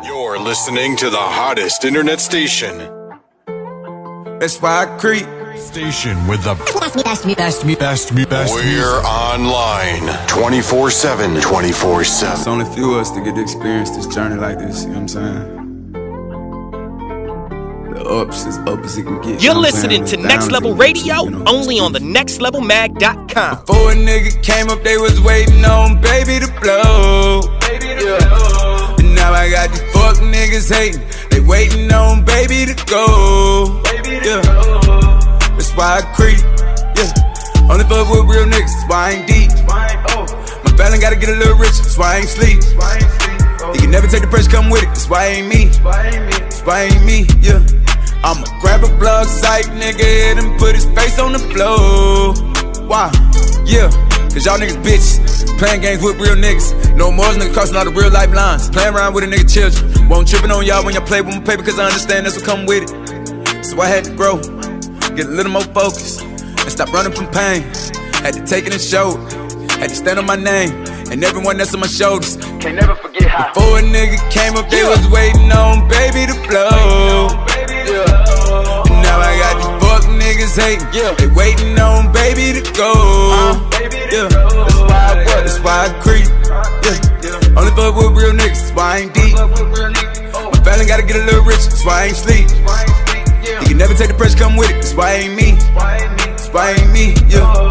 You're listening to the hottest internet station. That's why I creep. Station with the best. We're online 24/7. 24/7. It's only a few of us to get to experience this journey like this, you know what I'm saying? The ups as up as it can get. You're listening to Next Level Radio, only on the nextlevelmag.com. Before a nigga came up, they was waiting on baby to blow. And now I got these fuck niggas hating, they waiting on baby to go. That's why I creep, only fuck with real niggas, that's why I ain't deep. My family gotta get a little richer, that's why I ain't sleep. You can never take the pressure, come with it, that's why I ain't me. That's why I ain't me, I'ma grab a plug site, nigga, and put his face on the floor. Why? Cause y'all niggas bitches, playing games with real niggas. No more niggas crossing all the real life lines. Playing around with a nigga children. Won't tripping on y'all when y'all play with my paper, cause I understand that's what come with it. So I had to grow, get a little more focused, and stop running from pain. Had to take it and show it, had to stand on my name, and everyone that's on my shoulders. Can't never forget how. Before a nigga came up, they was waiting on baby to blow. Now I got these fuck niggas hating, they waiting on baby to go. That's why I creep, only fuck with real niggas, that's why I ain't deep. My family gotta get a little richer, that's why I ain't sleep. You can never take the pressure, come with it, that's why I ain't me. That's why I ain't me,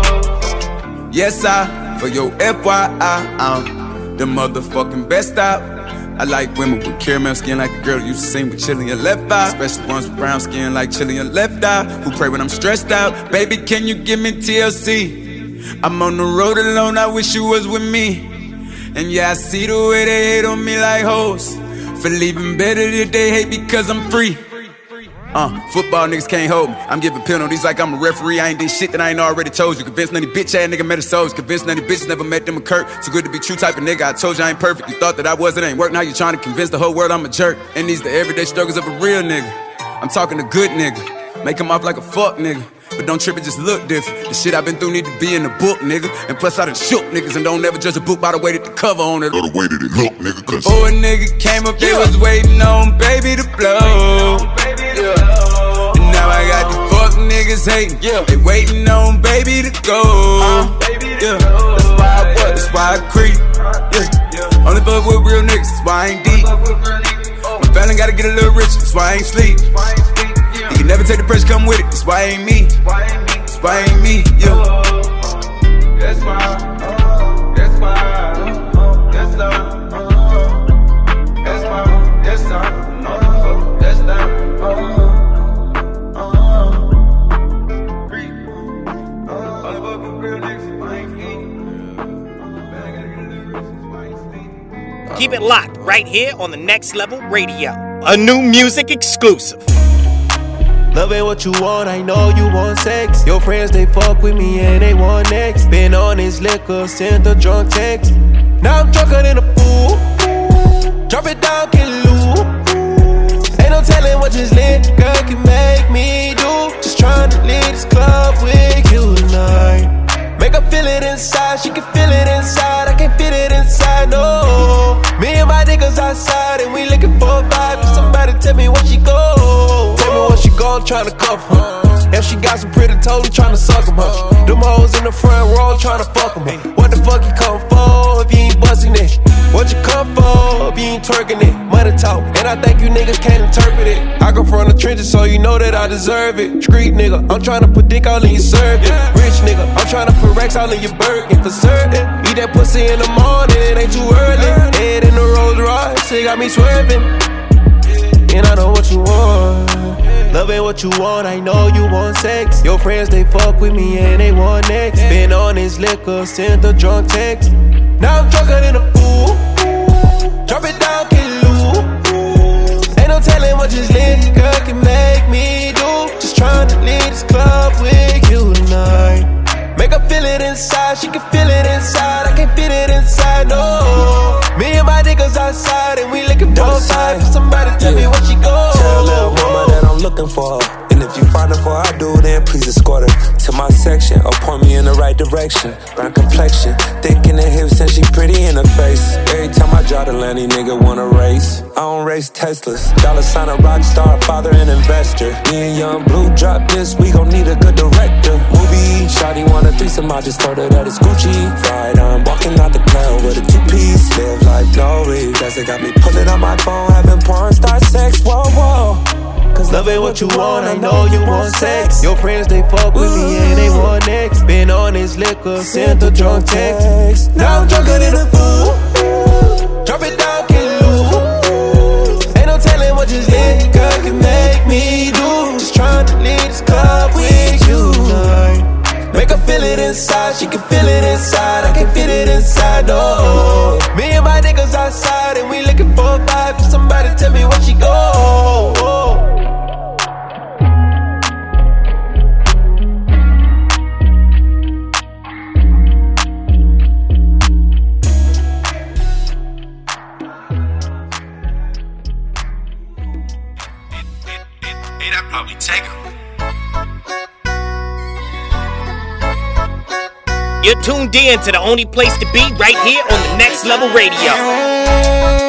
Yes, for your FYI, I'm the motherfucking best out. I like women with caramel skin like the girl you used to sing with chill in your left eye. Especially ones with brown skin like chill in your left eye. Who pray when I'm stressed out. Baby, can you give me TLC? I'm on the road alone, I wish you was with me. And yeah, I see the way they hate on me like hoes. Feel even better if they hate because I'm free. Football niggas can't hold me. I'm giving penalties like I'm a referee. I ain't did shit that I ain't already told you. Convinced any bitch ass nigga met a souls. Convinced any bitches never met them a Kurt. Too good to be true type of nigga. I told you I ain't perfect. You thought that I was, it ain't work. Now you trying to convince the whole world I'm a jerk. And these the everyday struggles of a real nigga. I'm talking a good nigga. Make him off like a fuck nigga. But don't trip, it just look different. The shit I've been through need to be in the book, nigga. And plus I done shook niggas. And don't ever judge a book by the way that the cover on it, or the way that it look, nigga. Cause before a nigga came up, they was waiting on baby to blow. And now I got these fuck niggas hating, they waiting on baby to go. That's why I creep, only fuck with real niggas, that's why I ain't deep. My family gotta get a little richer, that's why I ain't sleep. You can never take the pressure, come with it, that's why I ain't me. That's why I ain't me, That's why, that's why, that's love. That's why, that's love, that's love. Keep it locked right here on the Next Level Radio, a new music exclusive. Love ain't what you want, I know you want sex. Your friends, they fuck with me and they want next. Been on this liquor, sent a drunk text. Now I'm drunker than a fool. Drop it down, can lose. Ain't no telling what this lit girl can make me do. Just trying to leave this club with you tonight. Make her feel it inside, she can feel it inside. I can't feel it inside, no. Me and my niggas outside and we looking for a vibe. Somebody tell me what she go. Tell me what she go, tryna cuff her. If she got some pretty toes, tryna suck them, huh? Them hoes in the front row tryna fuck them, huh? What the fuck you come for if you ain't busting it? What you come for if you ain't twerking it? Money talk, and I think you niggas can't interpret it. I come from the trenches, so you know that I deserve it. Street nigga, I'm tryna put dick all in your serving. Rich nigga, I'm tryna put racks all in your Birkin. For certain, eat that pussy in the morning, it ain't too early. Head in the Rolls Royce, it got me swerving. And I know what you want. Love ain't what you want, I know you want sex. Your friends, they fuck with me and they want next. Been on this liquor, sent a drunk text. Now I'm drunker than a fool. Drop it down, can lose. Ain't no telling what this liquor can make me do. Just trying to leave this club with you tonight. Make her feel it inside, she can feel it inside. I can't feel it inside, no. Me and my niggas outside and we looking for a vibe. Somebody tell me what she go. Tell little mama that I'm looking for. And if you find her before I do, then please escort her to my section or point me in the right direction. Brown complexion, thick in the hips and she pretty in the face. Every time I drive the Lanny, nigga wanna race. I don't race Teslas. Dollar sign a rock star, father and investor. Me and Young Blue drop this, we gon' need a good director. Movie, shawty want a threesome, I just told her that it's Gucci. Right, I'm walking out the club with a two-piece. Live life no regrets, they got me pulling on my phone, having porn star sex, whoa, whoa. Cause love ain't what you want, I know you want sex. Your friends, they fuck with me and they want next. Been on this liquor, sent a drunk text. Now I'm drunker than a fool. Drop it down, can't lose. Ain't no telling what this liquor can make me do. Just trying to leave this club with you. Make her feel it inside, she can feel it inside, I can feel it inside, oh. Me and my niggas outside and we looking for a vibe. Somebody tell me where she go. Hey, that probably take her. You're tuned in to the only place to be right here on the Next Level Radio.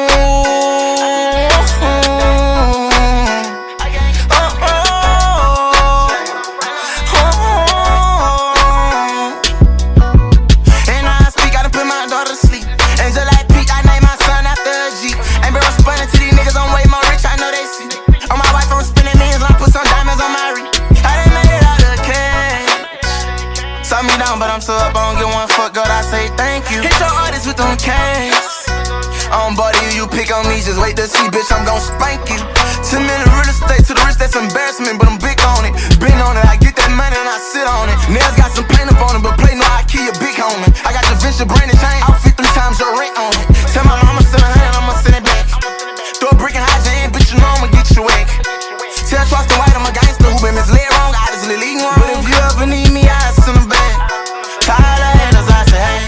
But I'm so up, I don't get one fuck, God, I say thank you. Hit your artist with them cans. I don't bother you, you pick on me, just wait to see, bitch, I'm gon' spank you. 10 million real estate to the rich, that's embarrassment, but I'm big on it. Been on it, I get that money and I sit on it. Nails got some paint up on it, but play no I kill your big homie. I got the Vinci branded chain, outfit 3 times your rent on it. Tell my mama send a hand, I'ma send it back. Throw a brick and hide your hand, bitch, you know I'ma get you whack. Tell Trust the White, I'm a gangster who been misled wrong, obviously leading wrong. But if you ever need me, I'll send them back. Tired of haters, I say, hey,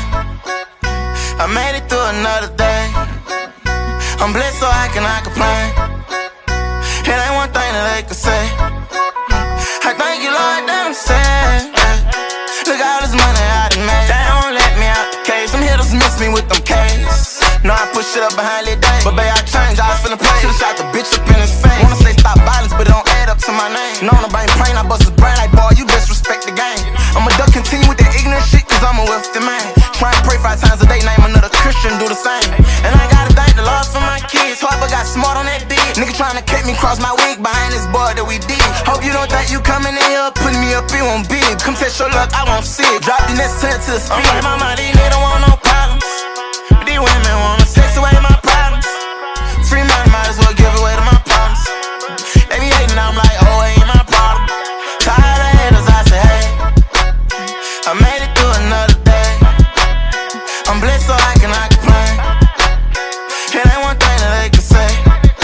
I made it through another day. I'm blessed so I cannot complain. It ain't one thing that they could say. I thank you, Lord, that I'm sad. Look all this money I done made. They don't let me out the cage. Some hitters miss me with them K's. No, I push shit up behind their day. But babe, I changed, I was finna play. Should've shot the bitch up in his face. Wanna say stop violence, but it don't add up to my name. No, nobody praying, I bust his brain like, boy, you disrespect the game. I'ma duck, continue with that ignorant shit, cause I'm a wealthy man. Try and pray 5 times a day, name another Christian, do the same. And I gotta thank the Lord for my kids. Hard but got smart on that beat. Nigga tryna cut me, cross my wig behind this boy that we did. Hope you don't think you coming in here, putting me up, it won't big. Come test your luck, I won't see it. Drop the next 10 to the speed. I'm like, mama, these niggas don't want no problems. But these women wanna sex away my problems. Free money, might as well give away to my problems. They be hating, I'm like, oh, it ain't my problem. Tired of haters, I say, hey, I made it through another day. I'm blessed so I cannot complain. It ain't one thing that they can say.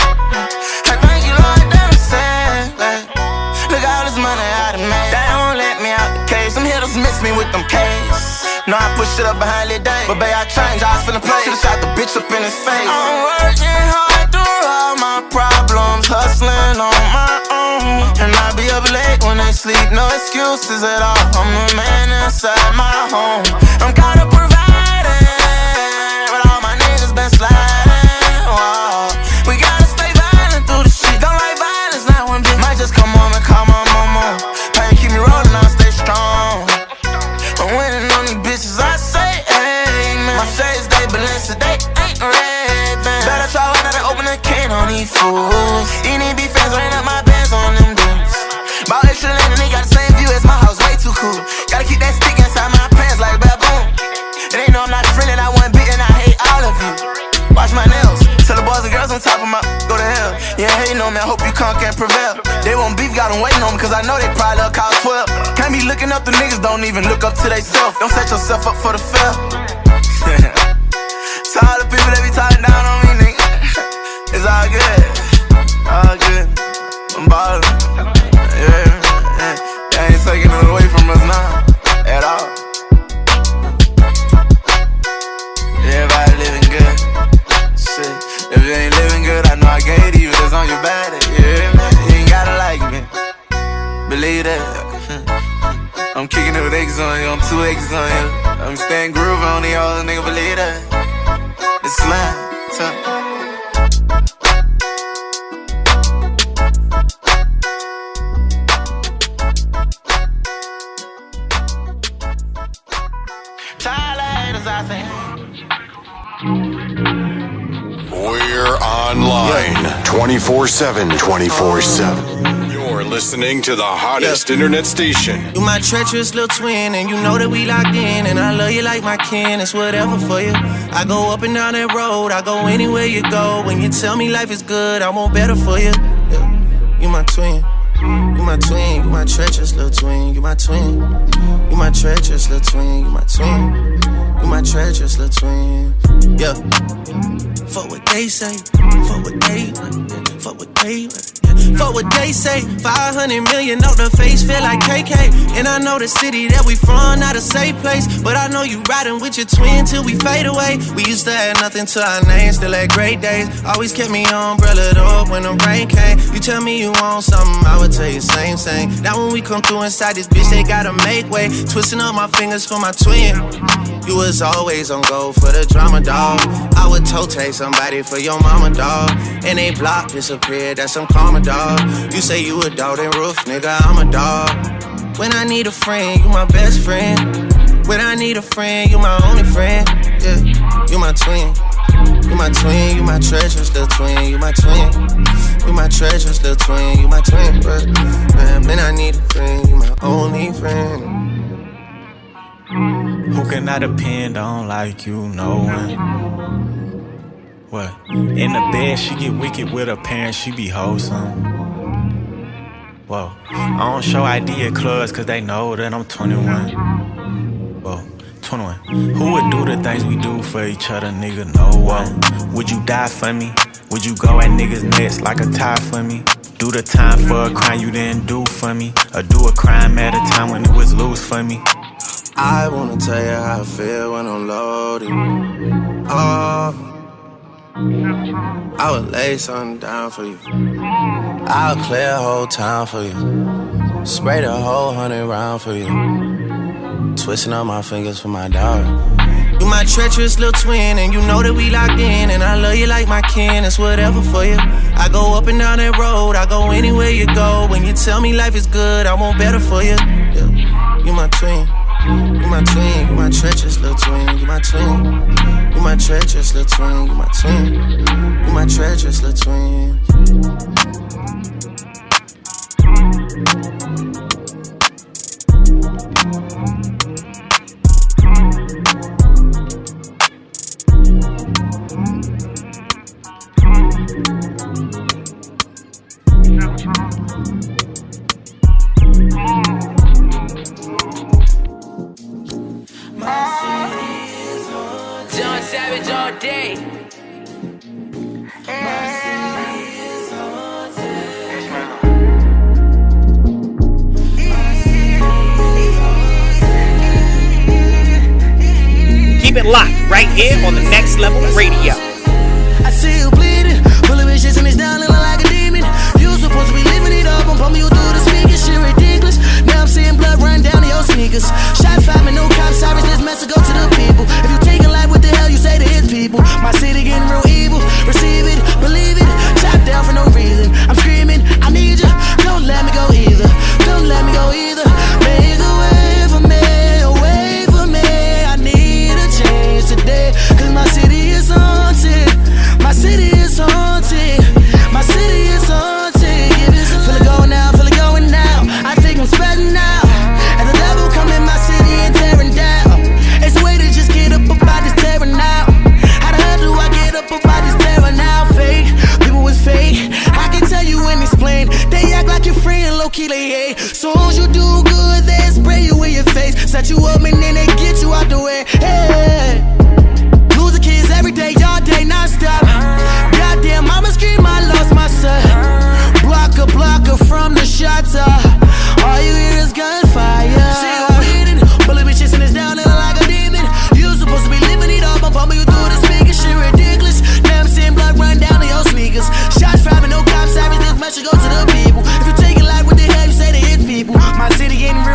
I thank you, Lord, that I'm sad. Look all this money I done made. They don't let me out the cage. Some hitters miss me with them K's. No, I push shit up behind their day. But babe, I changed, I was finna play. Should've shot the bitch up in his face. I'm working hard through all my problems, hustling on my own. And I be up late when they sleep, no excuses at all. I'm the man inside my home. I'm kinda providing, but all my niggas been sliding. Whoa. We gotta stay violent through the shit. Don't like violence, not one bit. Might just come on and call my mama. Pain keep me rolling, I'll stay strong. I'm winning on these bitches, I say amen. My shades, they balance, they ain't red. Better try harder to open a can on these fools. NEB fans ran up my bands on them dudes. Bought extra land and they got the same view as my house, way too cool. Gotta keep that stick inside my pants like baboon. They know I'm not friendly, I wasn't beaten, I hate all of you. Watch my nails, tell the boys and girls on top of my go to hell. Yeah, hating on me, I hope you can't prevail. They won't beef, got them waiting on me, cause I know they probably call 12. Can't be looking up, the niggas don't even look up to they self. Don't set yourself up for the fail. To all the people that be talking down on me, nigga, it's all good, all good. I'm ballin', yeah. They ain't taking it away from us now, at all. Everybody living good, shit. If you ain't living good, I know I gave to you, that's on your body, yeah. You ain't gotta like me, believe that. I'm kicking it with X on you, I'm 2 X's on you. I'm staying groovy on the all nigga believe that. It's slime, tough. We're online 24/7, 24/7. You're listening to the hottest internet station. You my treacherous little twin, and you know that we locked in. And I love you like my kin, it's whatever for you. I go up and down that road, I go anywhere you go. When you tell me life is good, I want better for you. Yeah. You my twin, you my twin, you my treacherous little twin. You my twin, you my treacherous little twin. You my twin, you my treacherous little twin. Yeah. Fuck what they say, fuck what they say. 500 million on the face, feel like KK. And I know the city that we from, not a safe place. But I know you riding with your twin till we fade away. We used to have nothing to our name, still had great days. Always kept me umbrellaed up when the rain came. You tell me you want something, I would tell you same. Now when we come through inside this bitch, they gotta make way. Twisting up my fingers for my twin. You was always on go for the drama, dog. I would toe take somebody for your mama, dog. And they block disappeared, that's some karma, dog. You say you a dog, then roof, nigga, I'm a dog. When I need a friend, you my best friend. When I need a friend, you my only friend. Yeah, you my twin. You my twin, you my treacherous little twin. You my twin, you my treacherous little twin. You my twin, bro. Man, when I need a friend, you my only friend. Who can I depend on like you, no one? What? In the bed, she get wicked with her parents, she be wholesome. Whoa, I don't show ID at clubs cause they know that I'm 21. Whoa, 21. Who would do the things we do for each other, nigga? No one. Would you die for me? Would you go at niggas' necks like a tie for me? Do the time for a crime you didn't do for me? Or do a crime at a time when it was loose for me? I wanna tell you how I feel when I'm loaded. Oh, I would lay something down for you. I'll clear a whole town for you. Spray the whole 100 round for you. Twisting up my fingers for my dog. You my treacherous little twin, and you know that we locked in. And I love you like my kin, it's whatever for you. I go up and down that road, I go anywhere you go. When you tell me life is good, I want better for you. Yeah. You my twin. You my twin, you my treacherous little twin. You my twin, you my treacherous little twin. You my twin, you my treacherous little twin. John Savage all day. Keep it locked right here on the Next Level Radio. I see you bleeding, bullet wishes and it's down looking like a demon. You supposed to be living it up, I'm pumping you through the speakers, shit ridiculous. Now I'm seeing blood run down to your sneakers. Shot 5 and no cops, sirens, this message go to the people. If you take a life, what the hell you say to his people? My city getting real evil, receive it, believe it. Chopped down for no reason, I'm screaming, I need you, don't let me go either. Don't let me go either. Make a way for me, away from me. I need a change today, cause my city is haunted. My city is haunted. My city is haunted. Feel it going now, feel it going now. I think I'm spreading out. And the devil come in my city and tearing down. It's a way to just get up about this tearing out. How the hell do I get up about this tearing out? Fake, people was fake. I can tell you and explain. They act like your friend, low-key they hate. Soon as you do good, they spray you in your face. Set you up and then they get you out the way. Hey. Losing kids every day, all day, non-stop. Goddamn, mama scream, I lost my son. Blocker from the shots. All you hear is gunfire. See you bleeding, bullet be chasing us down like a demon. You supposed to be living it up, I'm pumping you through the speakers, shit ridiculous. Now I'm seeing blood run down to your sneakers. Shots 5 and no cops, savage, this message go to the people. If you take it like what the hell you say to his people. My city getting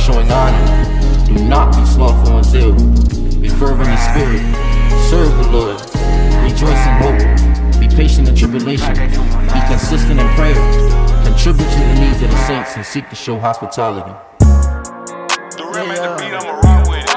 showing honor. Do not be slothful in zeal. Be fervent in spirit. Serve the Lord. Rejoice in hope. Be patient in tribulation. Be consistent in prayer. Contribute to the needs of the saints and seek to show hospitality. The rim at the beat, I'ma rock with it.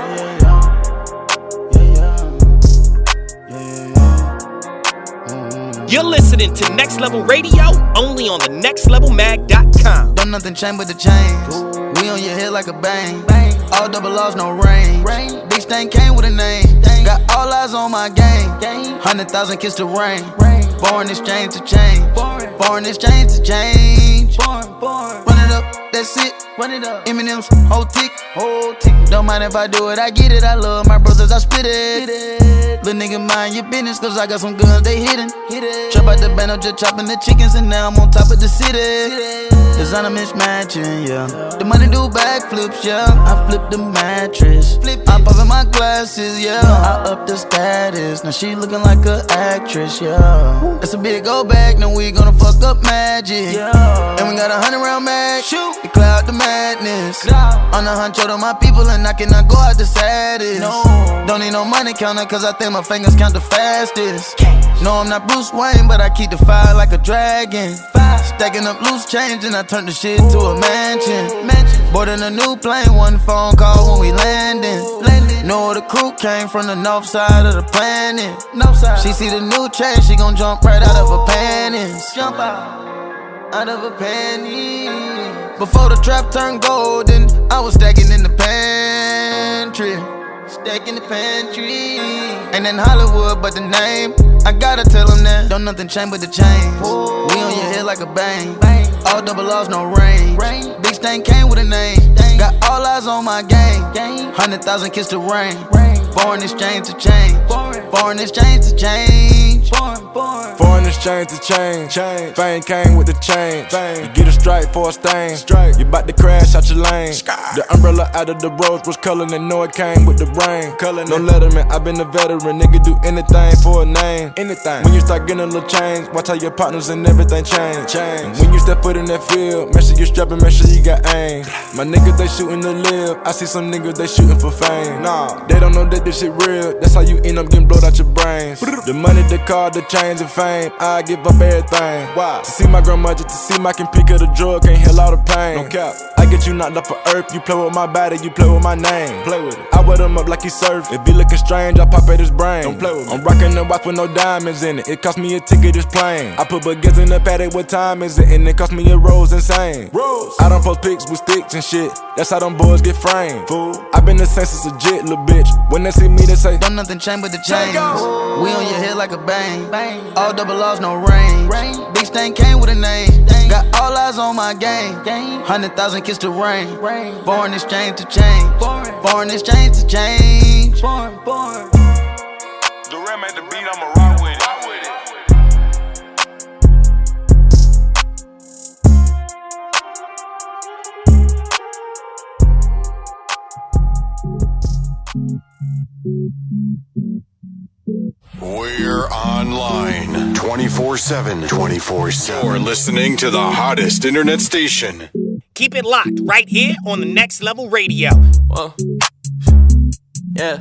You're listening to Next Level Radio, only on the nextlevelmag.com. Don't nothing change but the chains. We on your head like a bang. All double R's, no range. Big stain came with a name. Got all eyes on my game. 100,000 kiss the rain. Foreign exchange to change. Foreign exchange to change. Run it up, that's it. Run it up. Eminem's whole tick. Don't mind if I do it, I get it. I love my brothers, I spit it. Little nigga, mind your business, cause I got some guns, they hidden. Chop out the band, I'm just chopping the chickens, and now I'm on top of the city. Designer mismatching, yeah. The money do backflips, yeah. I flip the mattress. I'm popping my glasses, yeah. I up the status. Now she looking like an actress, yeah. That's a big go back, now we gonna fuck up magic. And we got 100-round mag. Shoot, we cloud the madness. On the hunt, to my people, and I cannot go out the saddest. Don't need no money counter, cause I think my fingers count the fastest. No, I'm not Bruce Wayne, but I keep the fire like a dragon. Stacking up loose change, and I turn the shit to a mansion. Boarding a new plane, one phone call when we landing. Know the crew came from the north side of the planet. She see the new chain, she gon' jump right out of her panties. Jump out of her panties. Before the trap turned golden, I was stacking in the pantry. Stacking the pantry. Ain't in Hollywood, but the name, I gotta tell them that. Don't nothing change but the chains. We on your head like a bang. All double R's, no range. Big stain came with a name. Got all eyes on my game. 100,000 kiss the rain. Foreign exchange to change. Foreign exchange to change. Foreign exchange to change. Fame came with the change. You get a strike for a stain. You bout to crash out your lane. The umbrella out of the rose was color, and know it came with the brain. No letterman, I been a veteran. Nigga do anything for a name. When you start getting a little change, watch how your partners and everything change. And when you step foot in that field, make sure you strapping, make sure you got aim. My niggas, they shooting to live. I see some niggas, they shooting for fame. Nah, they don't know that this shit real. That's how you end up getting blowed out your brains. The money, the car, the chains and fame, I give up everything. Why? To see my grandmother, to see my can pick up the drug, can't heal all the pain. No cap. I get you knocked off of earth. You play with my body, you play with my name. Play with it. I wear them up like he surf. If he looking strange, I pop at his brain. Don't play with me. I'm rocking the watch with no diamonds in it. It cost me a ticket, it's plain. I put baguettes in the paddock, what time is it? And it cost me a rose, insane. Rose. I don't post pics with sticks and shit. That's how them boys get framed. Fool. I been the same since a jit, little bitch. When they see me, they say, don't nothing change but the chains. We on your head like a bang. All double R's, no range. Big stain came with a name. Got all eyes on my game. 100,000 kiss the rain. Foreign exchange to change. Foreign exchange to change. The rim at the beat, I'ma rock with it. We're online 24/7. 24/7. You're listening to the hottest internet station. Keep it locked right here on the Next Level Radio. Whoa. Yeah.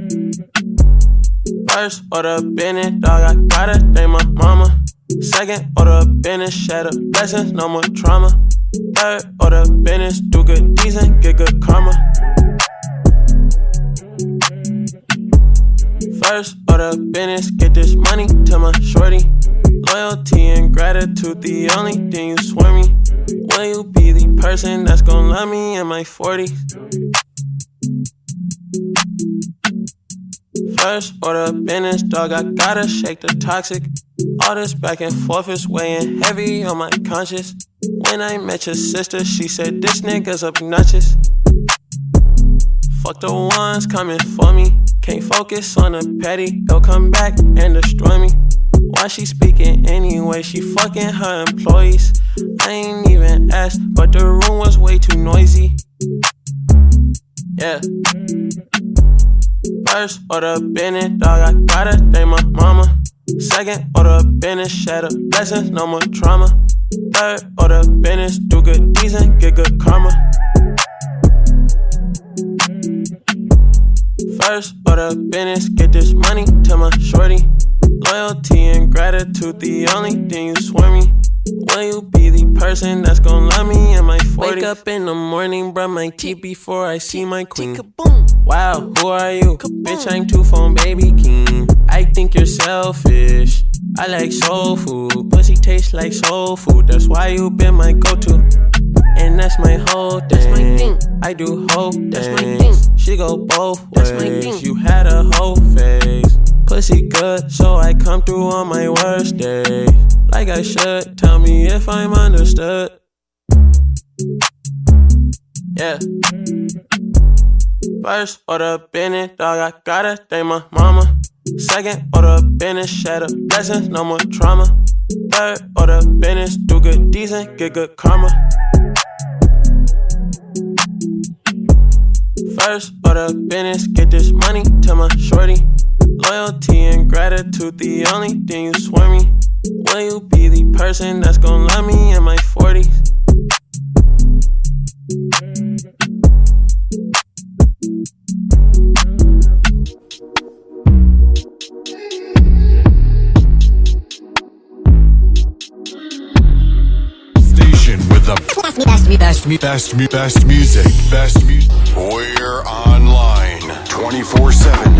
First order business, dog, I gotta thank my mama. Second order business, shatter blessings, no more trauma. Third order business, do good decent, get good karma. First order business, get this money to my shorty. Loyalty and gratitude, the only thing you swear me. Will you be the person that's gonna love me in my 40s? First order business, dog, I gotta shake the toxic. All this back and forth is weighing heavy on my conscience. When I met your sister, she said this nigga's obnoxious. Fuck the ones coming for me. Can't focus on the petty, they'll come back and destroy me. Why she speaking anyway? She fucking her employees. I ain't even asked, but the room was way too noisy. Yeah. First order business, dog, I gotta thank my mama. Second order business, shatter blessings, no more trauma. Third order business, do good decent, get good karma. First order of business, get this money to my shorty. Loyalty and gratitude, the only thing you swear me. Will you be the person that's gon' love me in my 40s? Wake up in the morning, brush my teeth before I see my queen. Wow, who are you? Bitch, I'm two-phone baby king. I think you're selfish. I like soul food. Pussy tastes like soul food. That's why you been my go-to. And that's my whole thing. That's my thing. I do whole things. That's my thing. She go both ways. That's my thing. You had a whole face. Pussy good, so I come through on my worst days. Like I should. Tell me if I'm understood. Yeah. First order business, dog, I gotta thank my mama. Second order business, shatter blessings, no more trauma. Third order business, do good deeds and get good karma. First order business, get this money to my shorty. Loyalty and gratitude, the only thing you swear me. Will you be the person that's gon' love me in my 40s? Station with the best music. We're online 24/7.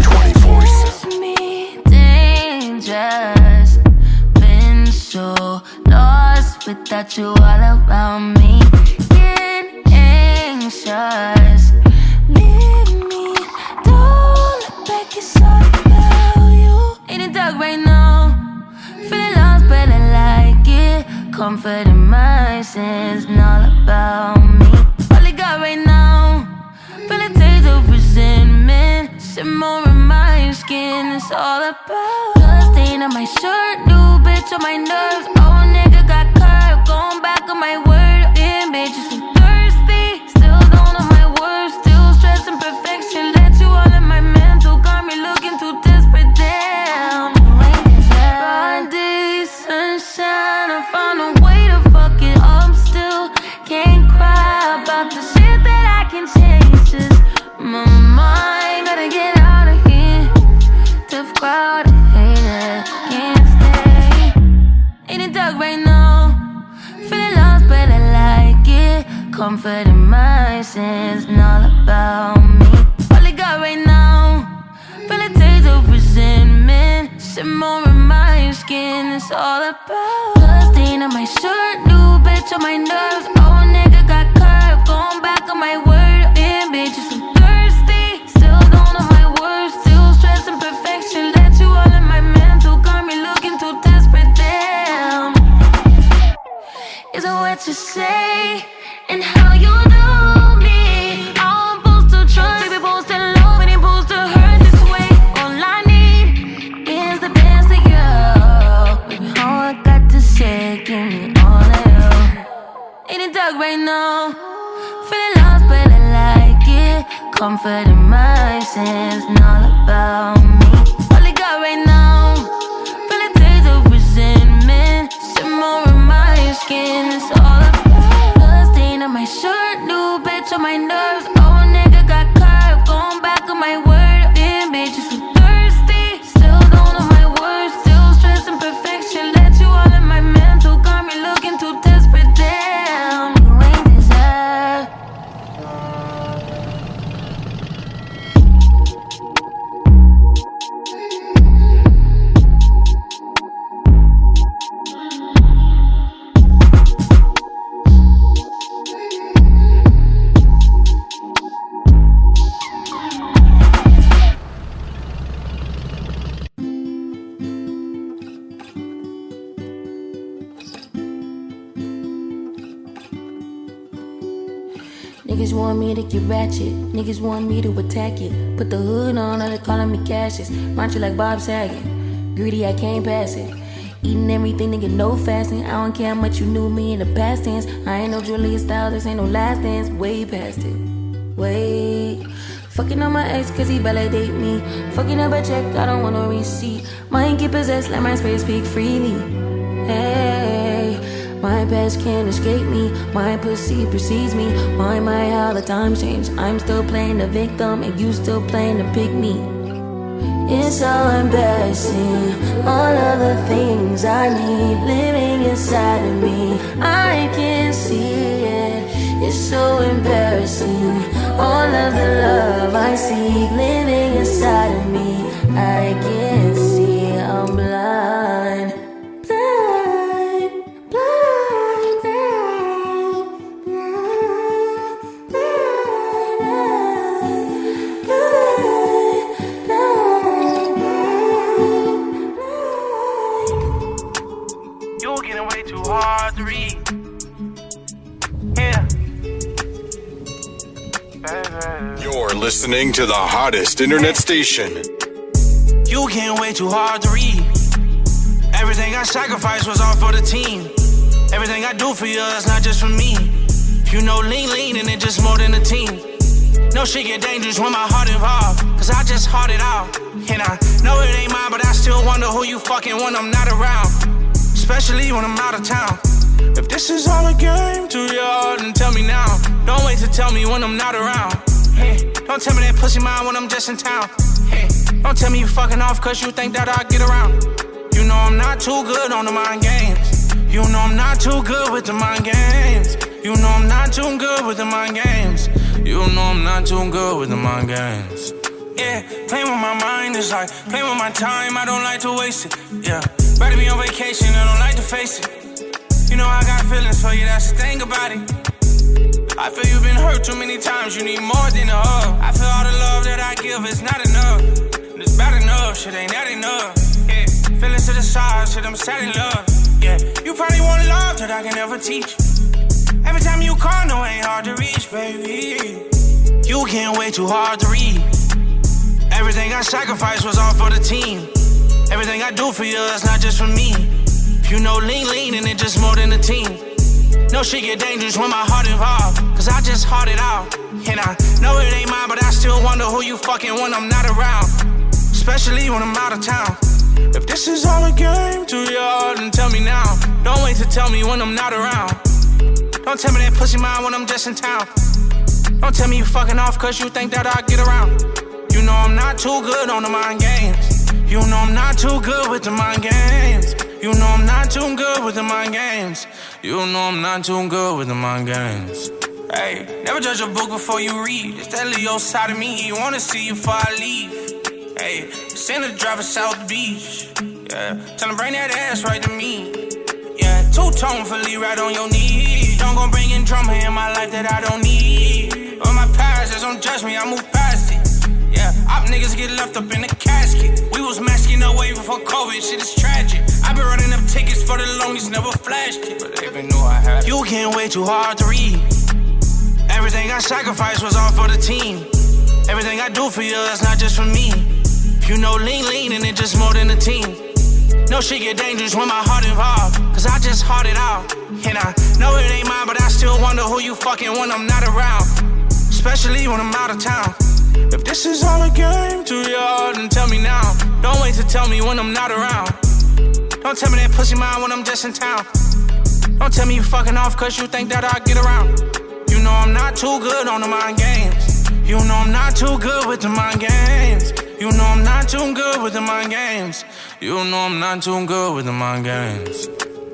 24/7. Dangerous. Been so lost without you all around me. Getting anxious. Leave me. Don't look back, it's all about you. In the dark right now. Feeling lost, but I like it. Comfort in my sins, and all about me. All I got right now. Feel a taste of resentment. Simmer in my skin, it's all about blood stain on my shirt, new bitch on my nerves. Oh, nigga got curved, going back on my word. Damn, bitch, you so thirsty. Still don't know my words, still stressing perfection. Let you all in my mental, got me looking too desperate. Damn, broad day, sunshine, I found a way to fuck it up still. Can't cry about the shit that I can change. Just my mind, gotta get out of here. Tough crowd, hater, can't stay. In the dark right now, feeling lost but I like it. Comfort in my sins, and all about me. All I got right now, feel a taste of resentment. Simmer in my skin, it's all about blood stain on my shirt, new bitch on my nerves. Oh, nigga got curved, going back on my word. Damn, bitch, you so thirsty. Still don't know my words, still stressing perfection. Let you all in my mental, got me looking too desperate. Damn, is it what you say and how you do me? I'm supposed to trust, baby, supposed to love, and supposed to hurt this way. All I need is the best of you. Baby, all I got to say, give me all of you. In the dark right now, feeling lost but I like it. Comfort in my sins, and all about me. All I got right now, feel a taste of resentment. Simmer in my skin, it's all about blood stain on my shirt, new bitch on my nerves. Oh, nigga got curved, going back on my word. Damn, bitch, you so thirsty. Still don't know my words, still stressing perfection. Let you all in my mental, got me looking too desperate. Damn, you ain't deserve. Niggas want me to get ratchet. Niggas want me to attack it. Put the hood on, all they calling me Cassius. Macho like Bob Saget. Greedy, I can't pass it. Eating everything, nigga, no fasting. I don't care how much you knew me in the past tense. I ain't no Julia Stiles, this ain't no last dance. Way past it. Wait. Fucking on my ex cause he validate me. Fucking up a check, I don't want no receipt. Mind get possessed, let my space speak freely. Hey, My past can't escape me. My pussy precedes me. My, how the times change. I'm still playing the victim and you still playing to pick me. It's so embarrassing. All of the things I need living inside of me. I can see it. It's so embarrassing. All of the love I seek living inside of me. I can't see, I'm blind. Blind, blind, blind. You're getting way too hard to read. Yeah. You're listening to the hottest internet station. You getting way too hard to read. Everything I sacrificed was all for the team. Everything I do for you is not just for me. You know lean and it just more than a team. No shit get dangerous when my heart involved, cause I just heart it out. And I know it ain't mine, but I still wonder who you fucking when I'm not around. Especially when I'm out of town. If this is all a game to you, then tell me now. Don't wait to tell me when I'm not around. Hey, don't tell me that pussy mine when I'm just in town. Hey, don't tell me you fucking off cause you think that I'll get around. You know I'm not too good on the mind games. You know I'm not too good with the mind games. You know I'm not too good with the mind games. You know I'm not too good with the mind games. Yeah, playing with my mind is like playing with my time. I don't like to waste it. Yeah, rather be on vacation. I don't like to face it. You know I got feelings for you. That's the thing about it. I feel you've been hurt too many times. You need more than a hug. I feel all the love that I give is not enough. And it's bad enough. Shit ain't that enough. Yeah, feelings to the side. Shit, I'm sad in love. Yeah, you probably want love that I can never teach. Every time you call, no, ain't hard to reach, baby. You getting way too hard to read. Everything I sacrificed was all for the team. Everything I do for you is not just for me. You know lean and it just more than a team. No shit get dangerous when my heart involved, cause I just heart it out. And I know it ain't mine, but I still wonder who you fucking when I'm not around. Especially when I'm out of town. If this is all a game to you, then tell me now. Don't wait to tell me when I'm not around. Don't tell me that pussy mine when I'm just in town. Don't tell me you fucking off cause you think that I'll get around. You know I'm not too good on the mind games. You know I'm not too good with the mind games. You know I'm not too good with the mind games. You know I'm not too good with the mind games. Hey, never judge a book before you read. It's that Leo side of me, you wanna see you before I leave. Hey, send the driver south beach. Yeah, tell him bring that ass right to me. Yeah, two-tone for Lee right on your knees. Don't gon' bring in drama in my life that I don't need. On my past, just don't judge me, I move past it. Yeah, op niggas get left up in the casket. We was masking away before COVID, shit is tragic. I been running up tickets for the longest, never flashed it, but they been know I had it. You getting way too hard to read. Everything I sacrificed was all for the team. Everything I do for you is not just for me. You know lean and it just more than a team. No shit get dangerous when my heart involved, cause I just heart it out. And I know it ain't mine, but I still wonder who you fucking when I'm not around. Especially when I'm out of town. If this is all a game to you, then tell me now. Don't wait to tell me when I'm not around. Don't tell me that pussy mine when I'm just in town. Don't tell me you fucking off cause you think that I'll get around. You know I'm not too good on the mind games. You know I'm not too good with the mind games. You know I'm not too good with the mind games. You know I'm not too good with the mind games.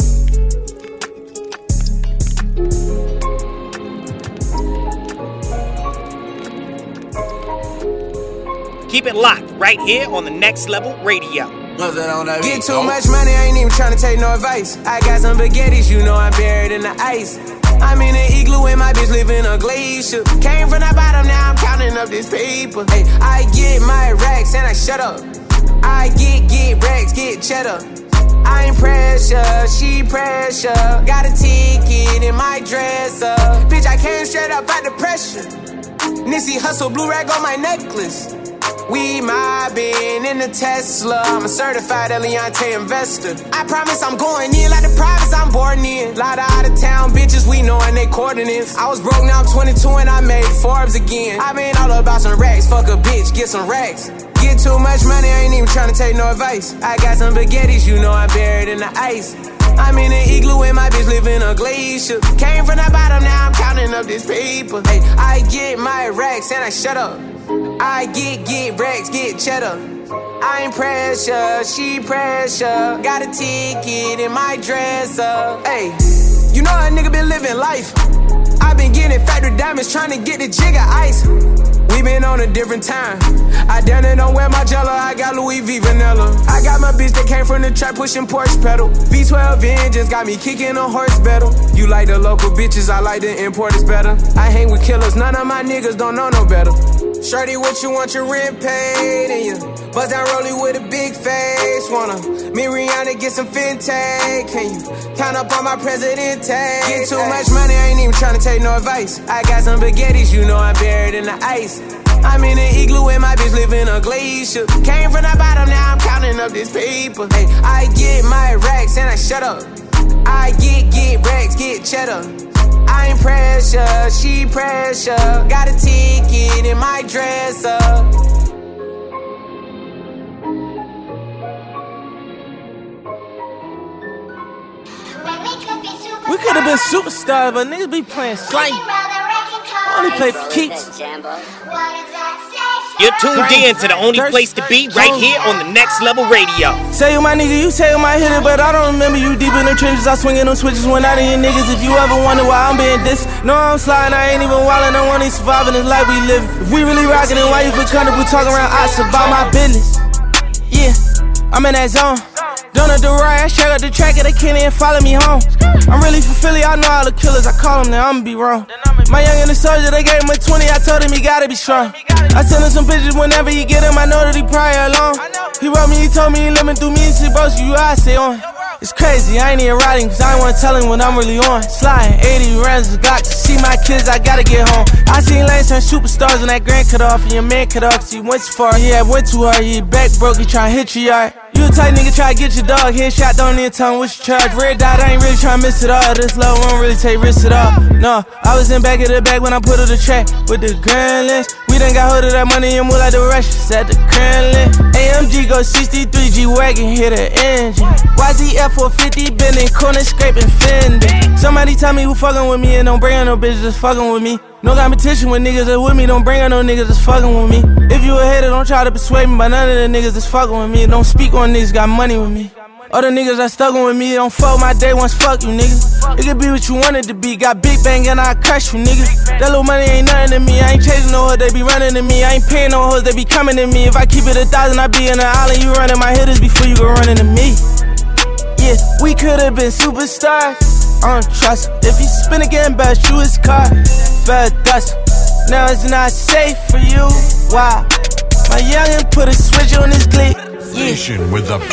Keep it locked right here on the Next Level Radio. Get too much money, I ain't even tryna take no advice. I got some baguettes, you know I'm buried in the ice. I'm in an igloo and my bitch live in a glacier. Came from the bottom, now I'm counting up this paper. Hey, I get my racks and I shut up. I get racks, get cheddar. I ain't pressure, she pressure. Got a ticket in my dresser. Bitch, I came straight up out the pressure. Nissy Hustle, blue rag on my necklace. We mobbing in the Tesla. I'm a certified Eliante investor. I promise I'm going in like the privates I'm born in. Lot of out of town bitches, we knowin' they coordinates. I was broke, now I'm 22 and I made Forbes again. I been all about some racks, fuck a bitch, get some racks. Get too much money, I ain't even tryna take no advice. I got some baguettes, you know I'm buried in the ice. I'm in an igloo and my bitch live in a glacier. Came from the bottom, now I'm counting up this paper. Hey, I get my racks and I shut up. I get racks, get cheddar. I ain't pressure, she pressure. Got a ticket in my dresser. Hey, you know a nigga been living life. I been getting factory diamonds, trying to get the jigger ice. We been on a different time. I done it, don't wear my jello, I got Louis V vanilla. I got my bitch that came from the trap pushing Porsche pedal. V12 engines got me kicking a horse battle. You like the local bitches, I like the importers better. I hang with killers, none of my niggas don't know no better. Shorty, what you want your rent paid? And you bust down rolling with a big face. Wanna me Rihanna get some fintech? Can you count up on my president tag? Get too much money, I ain't even trying to take no advice. I got some baguettes, you know I'm buried in the ice. I'm in an igloo and my bitch live in a glacier. Came from the bottom, now I'm counting up this paper. Hey, I get my racks and I shut up. I get racks, get cheddar. I ain't pressure, she pressure. Got a ticket in my dresser. We could have been superstars, but niggas be playing slang. Only play for keeps. You're tuned in to the only place to be right here on the Next Level Radio. Say you my nigga, you say you my hitter, but I don't remember you deep in the trenches. I swinging them switches when I didn't niggas. If you ever wonder why I'm being dissed, no, I'm sliding, I ain't even wildin'. I want to survive in this life we live. If we really rockin', then why you feel comfortable talking around us about my business? Yeah, I'm in that zone. Don't know the right, I check out the track and they can't even follow me home. I'm really for Philly, I know all the killers, I call them, now I'ma be wrong. My young and the soldier, they gave him a 20, I told him he gotta be strong. I send him some pictures whenever he get him, I know that he probably alone. He wrote me, he told me he living through me, and see both you, I stay on. It's crazy, I ain't even riding, cause I ain't wanna tell him when I'm really on. Sliding 80 rounds of Glock to see my kids, I gotta get home. I seen lanes turn superstars when that grand cut off, and your man cut off, cause he went too far. Yeah, went too hard, he back broke, he tryna hit you, yard. You a tight nigga, try to get your dog headshot, don't even tell him what you charge. Red dot, I ain't really tryna miss it all. This love won't really take risks at all. No, I was in back of the back when I put her the track with the grand lens. We done got hold of that money and move like the Russians at the Kremlin. AMG go 63 G-Wagon, hit the engine. YZF 450, been in corner scraping fending. Somebody tell me who fucking with me and don't bring on no bitches that's fucking with me. No competition with niggas that with me, don't bring on no niggas that's fucking with me. If you a hater, don't try to persuade me by none of the niggas that's fucking with me. Don't speak on niggas got money with me. All the niggas that stuck with me, don't fuck my day once, fuck you niggas. It could be what you want it to be, got big bang and I crush you niggas. That little money ain't nothing to me, I ain't chasing no hoes, they be running to me. I ain't paying no hoes, they be coming to me. If I keep it 1,000, I be in the island, you running my hitters before you go running to me. Yeah, we could've been superstars. I don't trust him. If he spin again, better shoot his car, better dust him. Now it's not safe for you. Why? My youngin' put a switch on his click. Station with the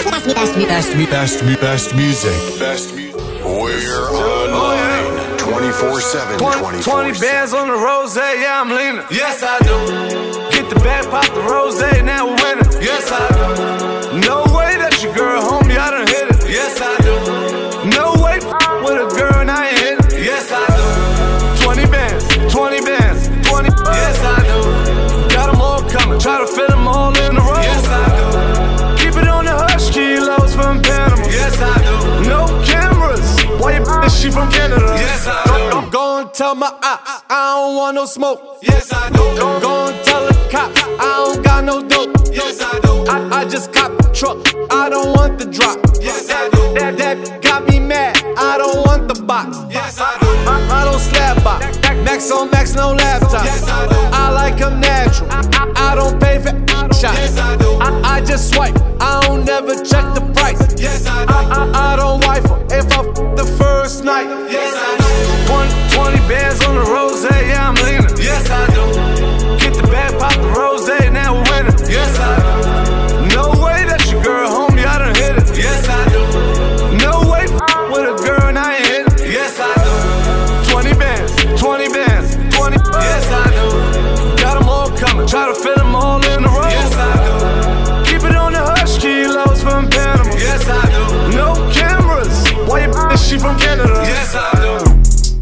best music. We're online 24/7. 20 bands on the rose, yeah, I'm leaning. Yes, I do. Get the bag, pop the rose, now we're winning. Yes, I do. No way that your girl, homie, I done hit it. Yes, I do. No way with a girl and I ain't hit it. Yes, I do. 20 bands, 20 bands, 20. Yes, I do. Got them all coming, try to fit them all in the row. Yes, I do. Keep it on the hush, kilos from Panama. Yes, I do. No cameras, why you bitch, she from Canada? Yes, I do. I'm gon' tell my ops, I don't want no smoke. Yes, I do. Gon' tell the cops, I don't got no dope. Yes, I do. I just cop the truck, I don't want the drop. Yes, I do. That got me mad, I don't want the box. Yes, I do. I don't slap box, max on max, no laptop. Yes, I do. I like them natural, I don't pay for shots. Yes, I do. I just swipe, I don't never check the price. Yes, I do. I don't wife her if I f the first night. Yes, I do. 20 bands on the rose, yeah, I'm leaning. Yes, I do. Get the bag, pop the rose, now we're winning. Yes, I do. No way that your girl, homie, I done hit it. Yes, I do. No way with a girl and I ain't hit it. Yes, I do. 20 bands, 20 bands, 20. Yes, I do. Got them all coming, try to fit them all in the row. Yes, I do. Keep it on the hush, kilos from Panama. Yes, I do. No cameras, why you bitch, she from Canada? Yes, I do.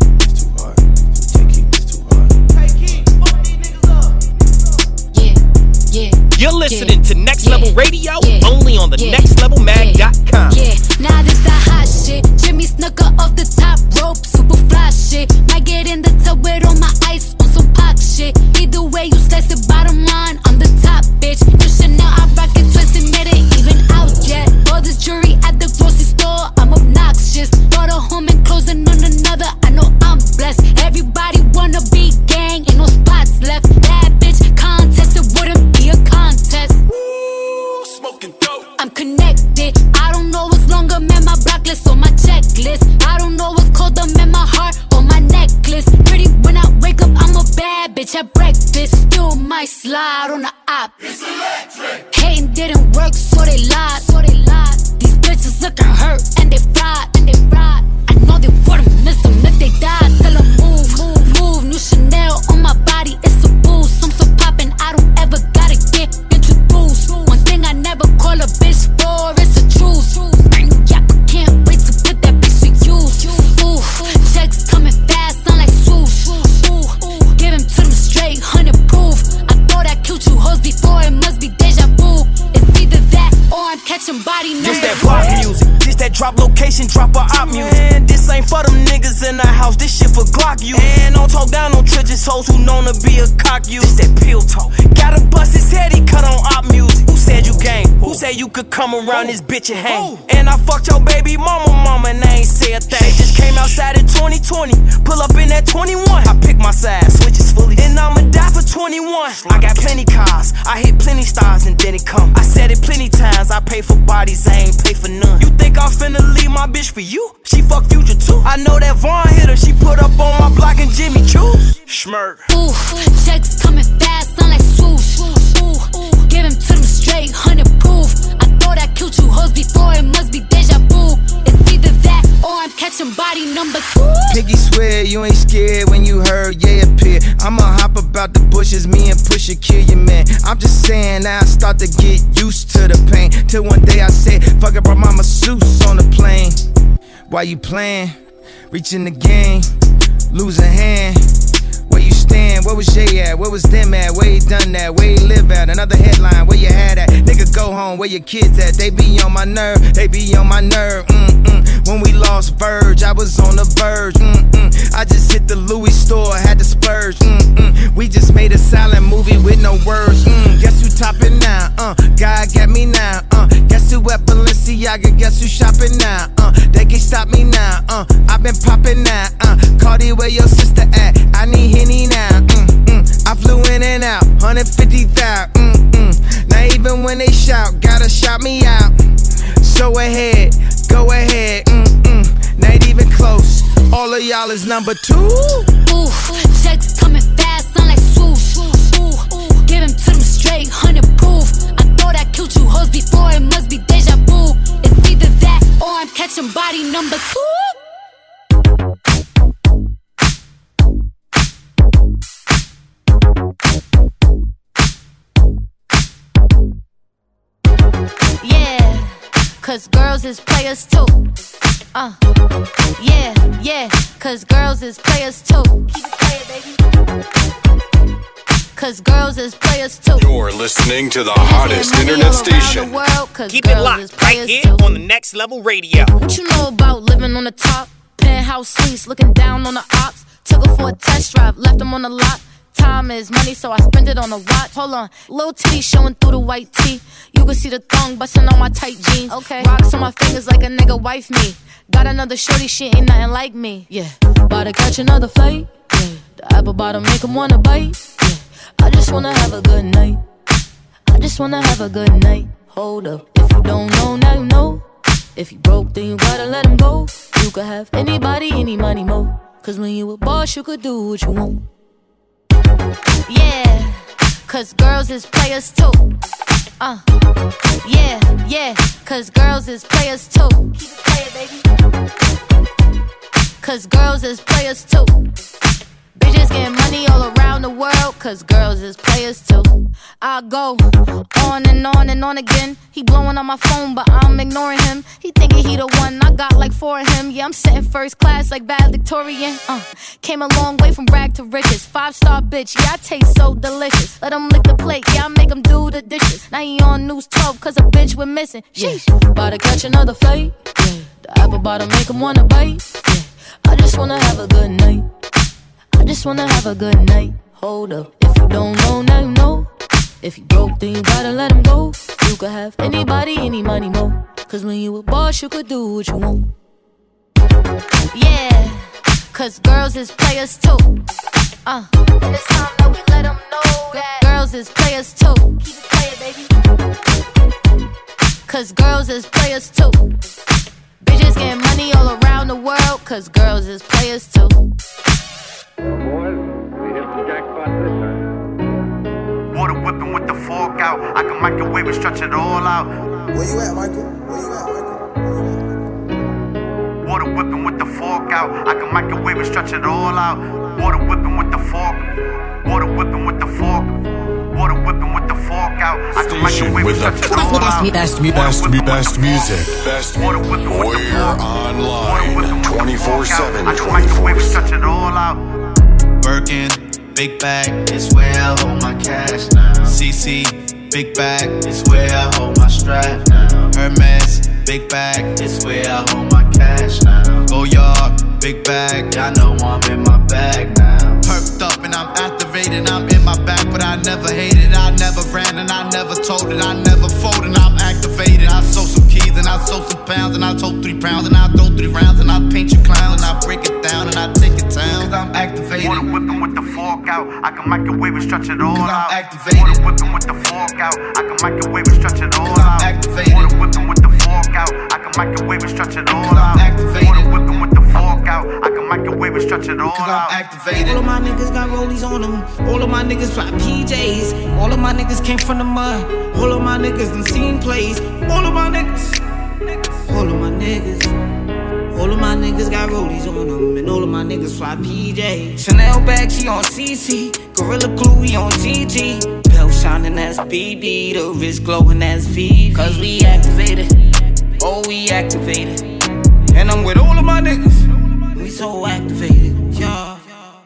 You're listening to Next Level Radio, only on the nextlevelmag.com. Yeah, now this the hot shit. Jimmy tub with all my ice on some pop shit. Either way you slice it, bottom line, I'm the top bitch. You should know I rock it twisted, made it even out yet. All this jewelry at the grocery store, I'm obnoxious. Bought a home and closing on another, I know I'm blessed. Everybody wanna be gang, ain't no spots left. Bad bitch contest, it wouldn't be a contest. Ooh, smoking dope. I'm connected, I don't know what's longer, man, my block list on my checklist. I don't know what's colder, man, my heart on my necklace. Pretty when I wake up, I'm a bad bitch at breakfast. Still might slide on the op. It's electric. Hating didn't work, so they lied. These bitches looking hurt and they fried. I know they wouldn't miss them if they died. Tell them move. New Chanel on my body, it's a boost. I'm so poppin', I don't ever gotta get introduced. One thing I never call a bitch for, it's a truce. Yeah, I can't wait to put that bitch to use. Ooh, checks coming fast, sound like swoosh. Ooh, give him to them straight, 100 proof. I thought I killed you hoes before, it must be deja vu. It's either that or I'm catching body number. This that flop music, this that drop location, drop a op music. And this ain't for them niggas in the house, this shit for Glock you. And don't talk down on Tridges hoes who known to be a cock you. This that pill talk, gotta bust his head, he cut on op music. Who said you gang? Who said you could come around this bitch and hang? And I fucked your baby mama and I ain't say a thing. They just came outside in 2020, pull up in that 21. I pick my side, switches fully, and I'ma die for 21. I got plenty cars, I hit plenty stars and then it come. I said it plenty times, I pay for bodies, I ain't pay for none. You think I'm finna leave my bitch for you? She fuck Future too. I know that Vaughn hit her, she put up on my block and Jimmy Choo. Schmirk. Ooh, checks coming fast, sound like swoosh. Ooh, give him to them straight, 100 proof. I thought I killed you hoes before, it must be deja vu. It's either that or I'm catching body number 2. Piggy swear you ain't scared when you heard yeah appear. I'ma hop about the bushes, me and Pusha kill your man. I'm just saying now I start to get used to the pain. Till one day I said, fuck it, brought my masseuse on the plane. Why you playing? Reaching the game, lose a hand. Where you stand? Where was Jay at? Where was them at? Where he done that? Where he live at? Another headline, where you had at? Nigga, go home, where your kids at? They be on my nerve, they be on my nerve. When we lost Verge, I was on the verge. I just hit the Louis store, had to splurge. We just made a silent movie with no words. Guess who topping now? God got me now. Guess who at Balenciaga? Guess who shopping now? They can't stop me now. I've been popping now. Cardi, where your sister at? I need Henny now. I flew in and out, 150,000. Now even when they shout, gotta shout me out. So ahead, go ahead. Not even close. All of y'all is number 2. Ooh, checks coming fast, sound like swoosh. Ooh, give him to them straight, 100 proof. I thought I killed you hoes before, it must be deja vu. It's either that or I'm catching body number 2. Yeah, cause girls is players too. Yeah, cause girls is players too. Keep it playing, baby. Cause girls is players too. You're listening to the hottest internet station. Keep it locked right here on the Next Level Radio. What you know about living on the top? Penthouse suites, looking down on the ops. Took her for a test drive, left them on the lot. Time is money, so I spend it on a watch. Hold on, little titty showing through the white tee. You can see the thong busting on my tight jeans. Okay, rocks on my fingers like a nigga wife me. Got another shorty, she ain't nothing like me. Yeah, about to catch another flight. Yeah, the apple bottom make him wanna bite. Yeah, I just wanna have a good night. I just wanna have a good night. Hold up, if you don't know, now you know. If you broke, then you gotta let him go. You could have anybody, any money, mo. Cause when you a boss, you could do what you want. Yeah, cause girls is players too. Yeah, cause girls is players too. Keep it playing, baby. Cause girls is players too. Bitches getting money all around the world, cause girls is players too. I go on and on and on again. He blowing on my phone, but I'm ignoring him. He thinking he the one, I got like 4 of him. Yeah, I'm sitting first class like valedictorian. Came a long way from rag to riches. 5-star bitch, yeah, I taste so delicious. Let him lick the plate, yeah, I make him do the dishes. Now he on News 12, cause a bitch we're missing. Sheesh, about to catch another flight. Yeah, the apple bottom make him wanna bite. Yeah, I just wanna have a good night. I just wanna have a good night. Hold up, if you don't know, now you know. If you broke, then you gotta let him go. You could have anybody, any money, mo. Cause when you a boss, you could do what you want. Yeah, cause girls is players too. And it's time that we let them know that girls is players too. Keep it playing, baby. Cause girls is players too. Bitches getting money all around the world. Cause girls is players too. Boys, we hit the jackpot this time. Water whipping with the fork out. I can microwave and stretch it all out. Where you at, Michael? Where you at, Michael? Water whipping with the fork out. I can microwave and stretch it all out. Water whipping with the fork. Water whipping with the fork. Water whipping with the fork out. I can microwave and stretch it all out. Best music. Best water whipping with the fork. Online 24/7. I can microwave and stretch it all out. Birkin, big bag, it's where I hold my cash now. CC, big bag, it's where I hold my strap now. Hermes, big bag, it's where I hold my cash now. Go yard, big bag, I know I'm in my bag now. Perked up and I'm activated, I'm in my bag, but I never hated, I never ran and I never told it, I never folded, I'm activated. I sold some keys and I sold some pounds and I told 3 pounds and I throw 3 rounds and I paint you clowns and I break it down and I take it down. Cause I'm activated. Water whipping with the fork out. I can microwave and stretch it all out. Activated. Water whipping with the fork out. I can microwave and stretch it all out. Activated. Water whipping with the fork out. I can microwave and stretch it all out. Activated. Water whipping with the fork out. I can microwave and stretch it all out. Activated. All of my niggas got rollies on them. All of my niggas fly PJs. All of my niggas came from the mud. All of my niggas done seen plays. All of my niggas. All of my niggas. All of my niggas got rollies on them, and all of my niggas fly PJ. Chanel bag, she on CC. Gorilla Glue, we on GG. Bell shining, that's BB. The wrist glowing, that's VV. Cause we activated. Oh, we activated. And I'm with all of my niggas. We so activated, yeah.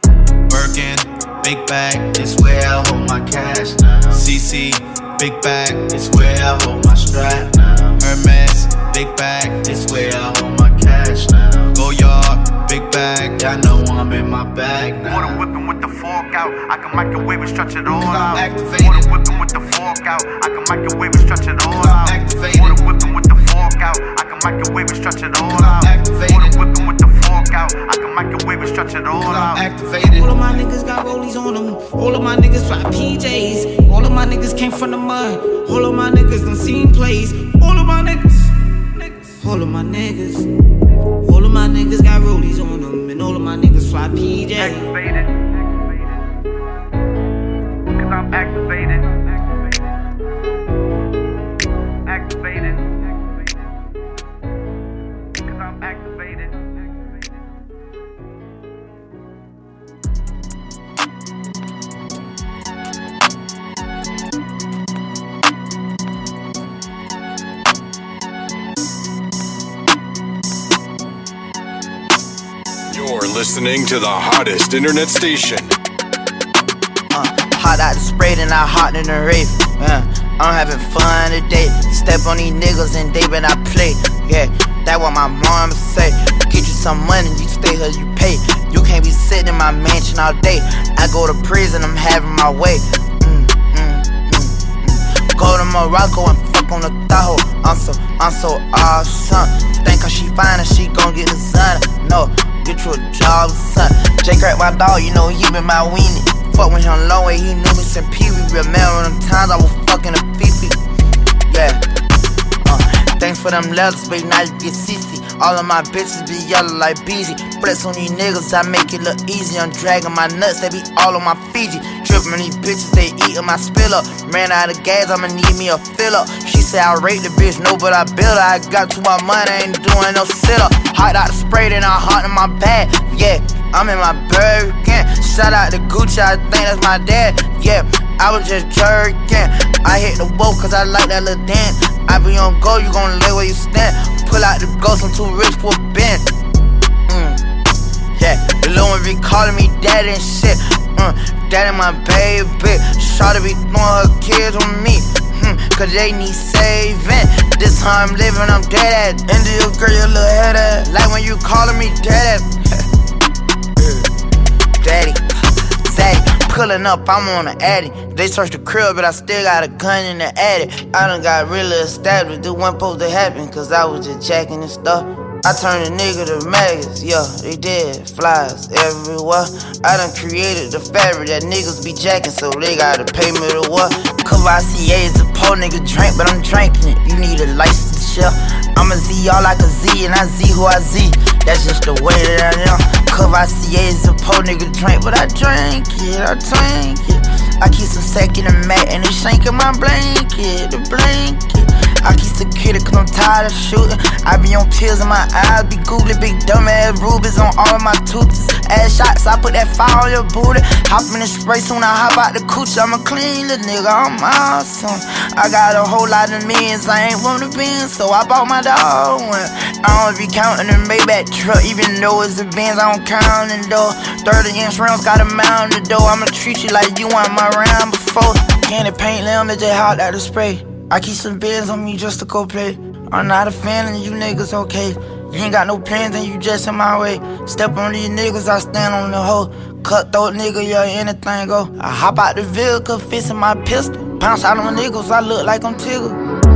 Birkin, big bag, it's where I hold my cash now. CC, big bag, it's where I hold my strap now. Hermes, big bag, it's where I hold my cash now. Go yard, big bag, I know I'm in my bag now. Water whipping with the fork out. I can microwave and stretch it all out. Activated. Water whipping with the fork out. I can microwave and stretch it all out. Activated. Water whipping with the fork out. I can microwave and stretch it all out. Activated. Water whipping with the fork out. I can microwave and stretch it all out. Activated. All of my niggas got rollies on them. All of my niggas fly PJs. All of my niggas came from the mud. All of my niggas done seen plays. All of my niggas. All of my niggas. All of my niggas got rollies on them, and all of my niggas fly PJ. Activated. Cause I'm activated. Activated. Cause I'm activated. You're listening to the hottest internet station. Hot out the spray, then I hot in the rave. I'm having fun today. Step on these niggas and they been I play. Yeah, that what my mama say. Get you some money, you stay here, you pay. You can't be sitting in my mansion all day. I go to prison, I'm having my way. Go to Morocco and fuck on the Tahoe. I'm so awesome. Think cause she fine and she gon' get the sun. No, get you a job, son. Jay crack my dog, you know he been my weenie. Fuck with him low way, he knew me since Pee-wee. Remember them times I was fucking a Fifi. Yeah. Thanks for them letters, baby, now you get CC. All of my bitches be yellow like Beezy. Flex on these niggas, I make it look easy. I'm dragging my nuts, they be all on my Fiji. Trippin' these bitches, they eatin' my spill up. Ran out of gas, I'ma need me a fill up. She said I rate the bitch, no, but I build her. I got too much money, I ain't doing no sit up. Hot out the spray, then I hot in my bag. Yeah, I'm in my Birkin. Shout out to Gucci, I think that's my dad. Yeah, I was just jerking. I hit the wall cause I like that little dance. I be on go, you gon' lay where you stand. Pull out the ghost, I'm too rich for a bend. Yeah, the little one be calling me daddy and shit. Daddy my baby. Shawty be throwing her kids on me. Cause they need saving. This how I'm living, I'm dead at. Into your girl, your little head at. Like when you calling me daddy. Daddy. pulling up, I'm on the addy. They searched the crib, but I still got a gun in the attic. I done got really established. This wasn't supposed to happen, cause I was just jacking and stuff. I turned a nigga to maggots, yeah, they did. Flies everywhere. I done created the fabric that niggas be jacking, so they gotta pay me to what? Cavassier is a poor nigga drink, but I'm drinking it. You need a license to share. I'm a Z, y'all like a Z, and I Z who I Z. That's just the way that I am. Cavassier is a poor nigga drink, but I drink it, I drink it. I keep some sack in the mat and they shanking my blanket, the blanket. I keep security cause I'm tired of shooting. I be on pills in my eyes, be googly, big dumb ass rubies on all of my tooths. Ass shots, I put that fire on your booty. Hop in the spray soon, I hop out the coochie. I'm a clean little nigga, I'm awesome. I got a whole lot of millions, I ain't want to be in, so I bought my dog one. I don't be counting the Maybach truck, even though it's a Benz, I don't count it though. 30-inch rims, got a mount the door. I'ma treat you like you want my round before. Candy paint limb, it just hot out the spray. I keep some beds on me just to go play. I'm not a fan of you niggas, okay. You ain't got no plans and you just in my way. Step on these niggas, I stand on the hoe. Cutthroat nigga, yeah, anything go. I hop out the vehicle, fixing my pistol. Bounce out on niggas, I look like I'm Tigger.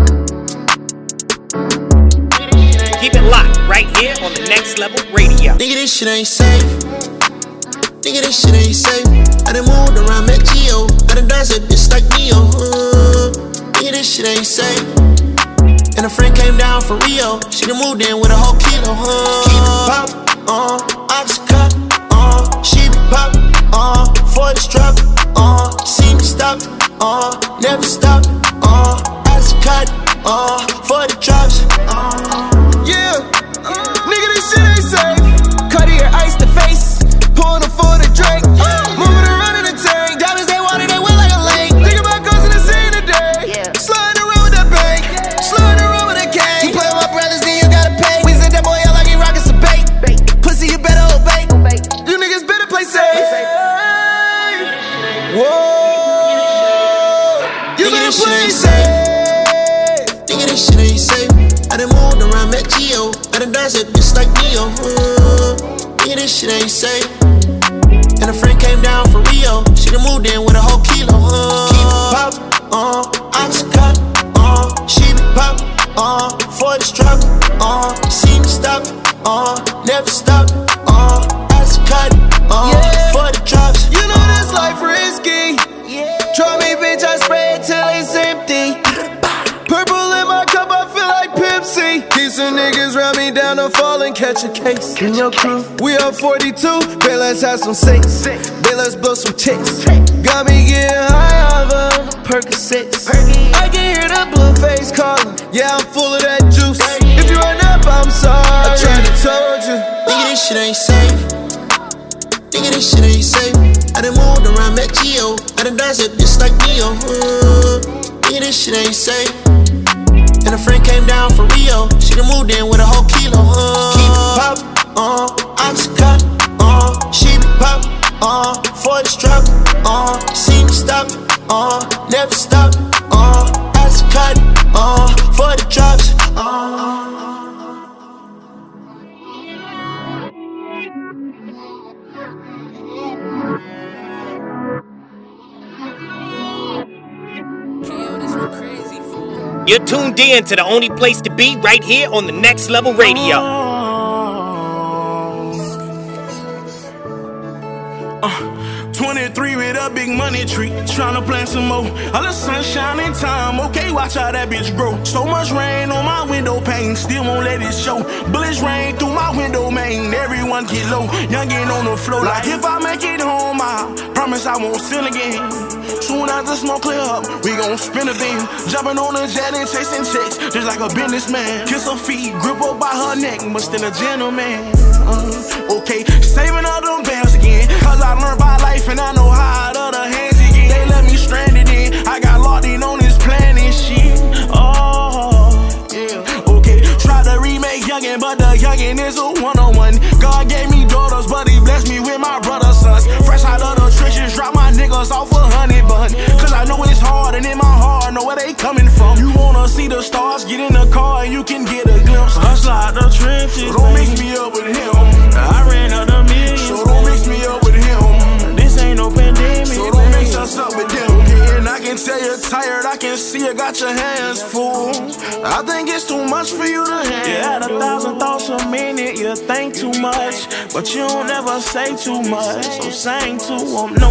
Keep it locked right here on the Next Level Radio. Nigga, this shit ain't safe. Nigga, this shit ain't safe. I done moved around, met Gio. I done done that bitch like Neo. Nigga, this shit ain't safe. And a friend came down for Rio. She done moved in with a whole kilo. Keep it pop, oxycut, she be pop, for the strap, see me stop, never stop, oxycut, for the drops. Yeah, nigga, this shit ain't safe. Cartier ice the face, pouring them for the drink. Moving around in the tank, diamonds they water, they wet like a lake. Think about guns in the scene today. Sliding around with that bank, sliding around with that gang. You play with my brothers, then you gotta pay. We sent that boy out like he rockin' some bait. Pussy, you better obey. You niggas better play safe. Whoa, you better play safe. Nigga, this shit ain't safe. I done moved around, met Gio. I done done that bitch like Neo. Nigga, this shit ain't safe. And a friend came down for Rio. She done moved in with a whole kilo. Keep it pop, oxycut, she be pop, for the strap, see me stop, never stop, oxycut, for the drops. You know this life risky. Try me, bitch, I spray it till it's empty. Purple in my cup, I feel like Pepsi. Keep some niggas round me down to fall and catch a case. In your crew, we up 42. Bet let's have some sex. Bet let's blow some chicks. Got me getting high off of the Percocets. I can hear the blue face calling. Yeah, I'm full of that juice. If you run up, I'm sorry. I tried to told you. Nigga, this shit ain't safe. Nigga, this shit ain't safe. I done moved around, met Gio. I done done that bitch like Neo. Nigga, this shit ain't safe. And a friend came down for Rio. She done moved in with a whole kilo. Keep it pop, oxycut, she be pop, for the strap, see me stop, never stop, oxycut, for the drops. You're tuned in to the only place to be right here on the Next Level Radio. 23 with a big money tree, tryna plant some more. All the sunshine in time, okay, watch how that bitch grow. So much rain on my window pane, still won't let it show. Bullets rain through my window, man, everyone get low. Youngin' on the floor, like if I make it home, I promise I won't sin again. Soon as the smoke clear up, we gon' spin a beam. Jumping on a jet and chasing checks, just like a businessman. Kiss her feet, grip her by her neck, but still a gentleman. Okay, saving all them bands again, cause I learned by life and I know how out of the hands again. They left me stranded in, I got locked in on this planet shit. Oh, yeah, okay. Try to remake Youngin', but the Youngin' is a one-on-one. God gave me daughters, but he blessed me with my brother's sons. Fresh out of the trenches, drop my niggas off a honey bun. Cause I know it's hard, and in my heart, know where they coming from. You wanna see the stars, get in the car and you can get a glimpse. Hustle out the trenches, so don't mix me up with him. I ran out of millions, so don't mix me up with him. This ain't no pandemic, so don't got your hands full. I think it's too much for you to handle. You had 1,000 thoughts a minute, you think too much, but you don't ever say too much. So sing to them, no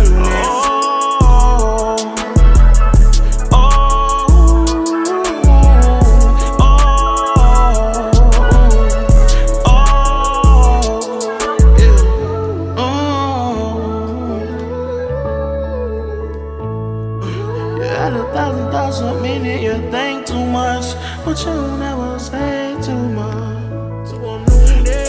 a minute, you think too much, but you never say too much. So I'm doing it.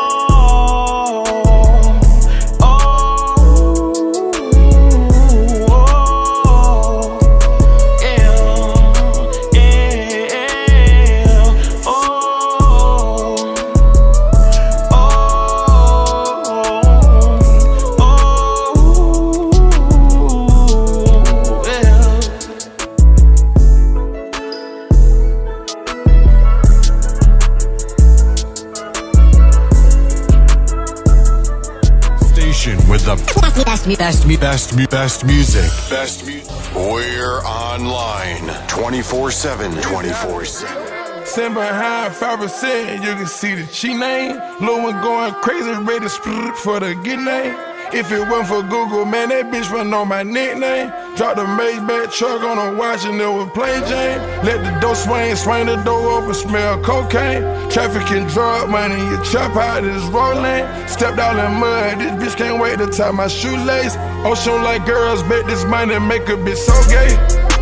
With the best music. We're online 24/7. 24/7. Sitting behind 5%, you can see the cheat name. Lil' one going crazy, ready to split for the get name. If it wasn't for Google, man, that bitch run on my nickname. Drop the Maybach truck on a watch and it was plain Jane. Let the door swing the door open, smell cocaine. Trafficking drug money, you chop out this road lane. Stepped out in mud, this bitch can't wait to tie my shoelace. Ocean like girls, bet this money make a bitch so gay.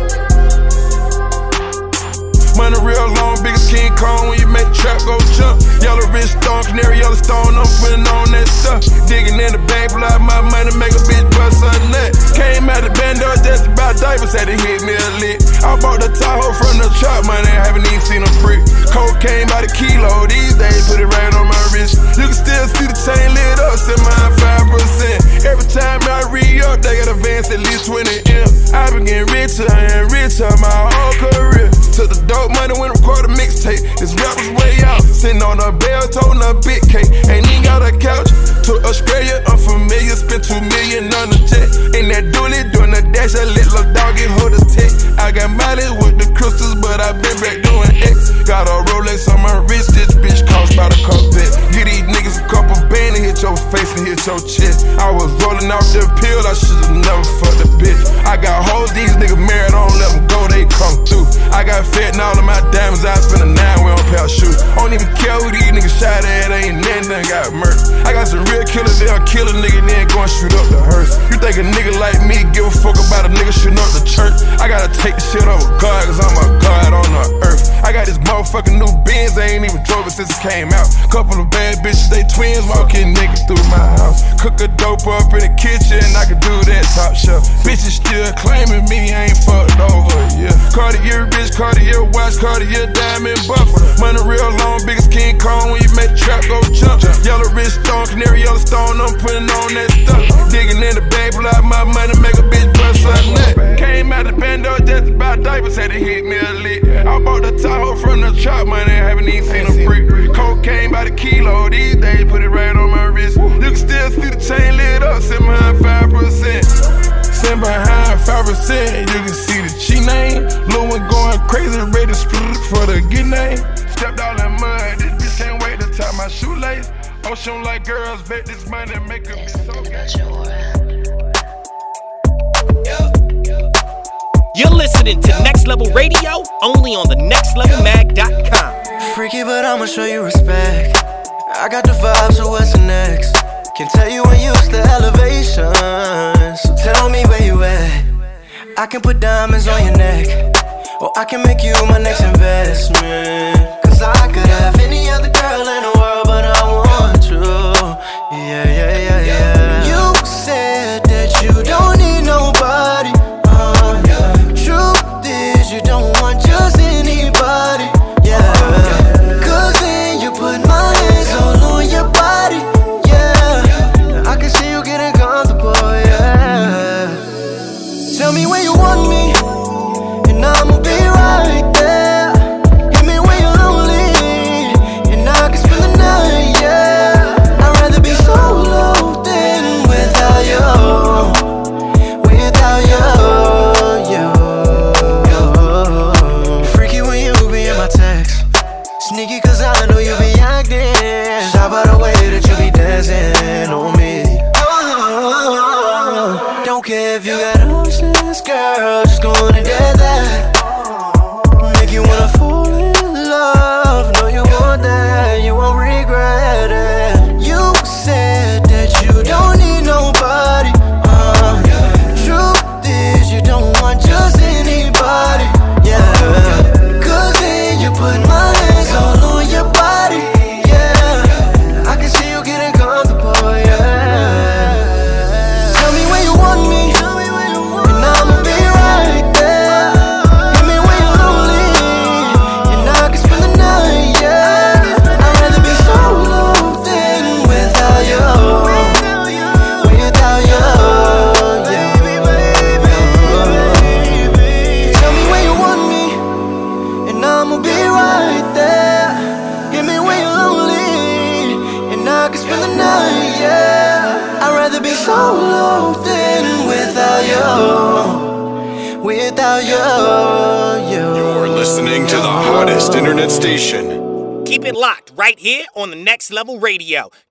Money real long, big as King Kong when you make the trap go jump. Yellow wrist stone, canary yellow stone, I'm putting on that stuff. Digging in the bank, block my money, make a bitch bust a nut. Came out the bando, just about diapers, had to hit me a lick. I bought the Tahoe from the trap money, haven't even seen a brick. Cocaine by the kilo, these days put it right on my wrist. You can still see the chain lit up, set mine 5%. Every time I re-up, they got advance at least 20 M. I been getting richer and richer my whole career. Took the dope money when record a mixtape. This rap was way out. Sitting on a bell, toting a big cake. Ain't even got a couch. To Australia, unfamiliar. Spent $2 million on the jet. In that dually, doing the dash. A little doggy hold a tech. I got mileage with the crystals, but I been back doing X. Got a Rolex on my wrist. This bitch cost by the Corvette. Get these niggas a couple bands and hit your face and hit your chest. I was rolling off the pill. I should've never fucked a bitch. I got hoes, these niggas married. I don't let them go, they come through. I got fat and all of my diamonds, I spend a 9 we on pair of shoes. I don't even care who these niggas shot at, ain't nothing got murdered. I got some real killers, they'll kill a nigga, then go and shoot up the hearse. You think a nigga like me give a fuck about a nigga shooting up the church? I gotta take the shit over God, cause I'm a God on the earth. I got this motherfucking new Benz, I ain't even drove it since it came out. Couple of bad bitches, they twins, walking niggas through my house. Cook a dope up in the kitchen, I can do that top shelf. Bitches still claiming me, I ain't fucked over, yeah. Cartier rich, Cartier watch, Cartier diamond buffer. Money real long, big as King Kong when you make the trap go jump. Yellow wrist stone, canary yellow stone, I'm putting on that stuff. Digging in the bank, block my money, make a bitch bust a nut. Came out the bando, just about diapers, had to hit me a lick. I bought the Tahoe from the trap money, haven't even seen a brick. Cocaine by the kilo, these days put it right on my wrist. You can still see the chain lit up, sitting behind 5%. Sitting behind 5%, you can see the cheat name. Lil' one going crazy, ready to split for the get name. Stepped all in mud, this bitch can't wait to tie my shoelace. Ocean like girls, bet this money make a bitch so gay. You're listening to Next Level Radio, only on the nextlevelmag.com. Freaky, but I'ma show you respect. I got the vibes, so what's the next? Can tell you when you use the elevation, so tell me where you at. I can put diamonds on your neck, or I can make you my next investment. Cause I could have any other girl in the world, but I want you. Yeah, yeah, yeah, yeah. You said that you don't need nobody. Truth is you don't want just anybody. Yeah, cause then you put my hands all on your body. I can see you getting comfortable, yeah. Tell me where you want me, and I'ma be right there. Hit me when you're lonely, and I can spend the care if you got options, girl, just go on and get that. Make you wanna fall in love, know you want that, you won't regret it. You said that you don't need nobody, truth is you don't want just anybody, yeah. Cause then you put my hands all on your body, yeah. I can see you getting comfortable, yeah. Tell me when you want me, and I'ma be right there. Hit me when you're lonely, and I can spend the night, yeah. I'd rather be solo than without you, without you, yeah. Tell me when you want me, and I'ma be right there. Hit me when you're lonely, and I can spend the night, yeah. I'd rather be solo than without you, without you, You're listening to the hottest internet station. Keep it locked right here on the Next Level Radio.